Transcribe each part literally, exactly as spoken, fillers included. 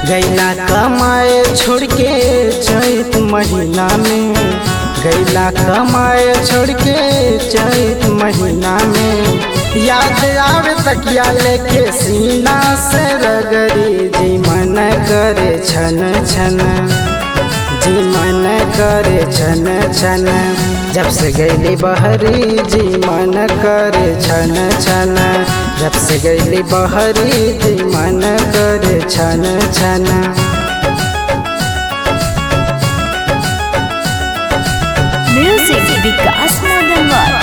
गैला कमाए छोड़ के चैत महीना में, गैला कमाए छोड़ के चैत महीना में, याद आवे तकिया लेके सीना से रगड़ी, जी मन करे छन छन, जी मन करे छन छन, जब से गैली बहरी जी मन करे छन छन, जब से गैली बहरी जी मन करे छन छन। म्यूजिक विकास मोदनवार।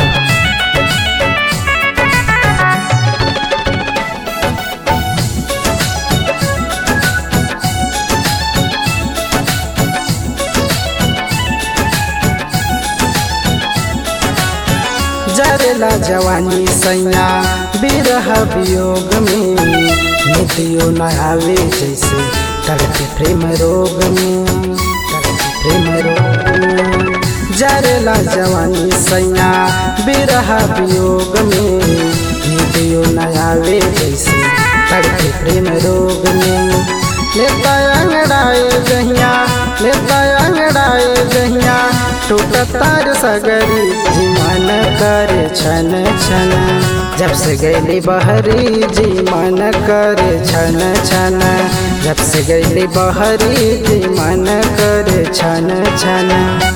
जरेला जवानी सैया बिरह वियोग में, नितियो न आवे जैसे तड़के प्रेम रोग में, तड़के प्रेम रोग में। जरेला जवानी सैया बिरह वियोग में, नितियो न आवे जैसे तड़के प्रेम रोग में। लेता अंगड़ाए जहिया, लेता अंगड़ाए जहिया, टूटतार सगरी जी मन करे छन छन, जब से गैली बहरी जी मन करे छन छन, जब से गैली बहरी जी मन करे छन छन।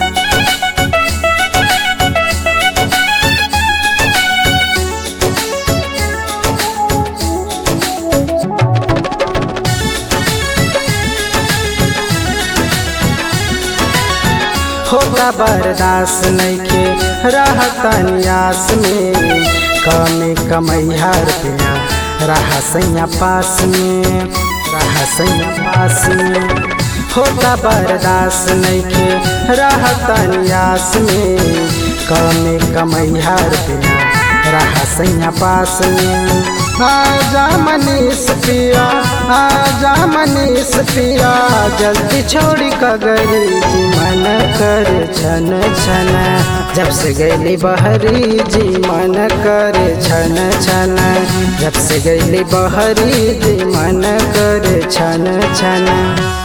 होता बर्दाश्त नइखे रहता नियास में, कमे कमैया रुपया रहा सैया पास में, रहा सैया पास में। होता बर्दाश्त नइखे रहता नियास में, कमे कमैया रुपया रहा सैया पास में। आजा मनीष पिया, आजा मनीष पिया, जल्दी छोड़ी कगरी जी मन करे छन छन, जब से गैली बहरी जी मन करे छन छन, जब से गैली बहरी जी मन करे छन छन।